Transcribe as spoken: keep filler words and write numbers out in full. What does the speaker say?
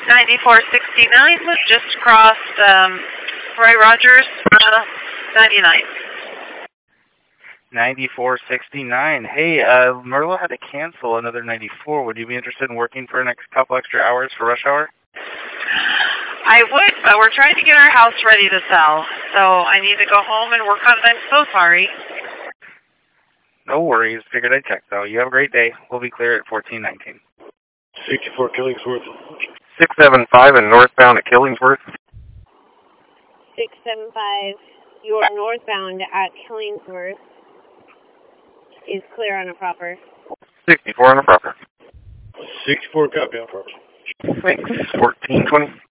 ninety-four sixty-nine was just crossed um, Roy Rogers, uh, ninety-nine. ninety-four sixty-nine. Hey, uh, Merlo had to cancel another ninety-four. Would you be interested in working for the next couple extra hours for rush hour? I would, but we're trying to get our house ready to sell, so I need to go home and work on it. I'm so sorry. No worries. Figured I'd check, though. You have a great day. We'll be clear at fourteen nineteen. sixty-four Killingsworth. six seven five and northbound at Killingsworth. six seven five, you're northbound at Killingsworth. Is clear on a proper. sixty-four on a proper. sixty-four copy on proper. Thanks. fourteen twenty.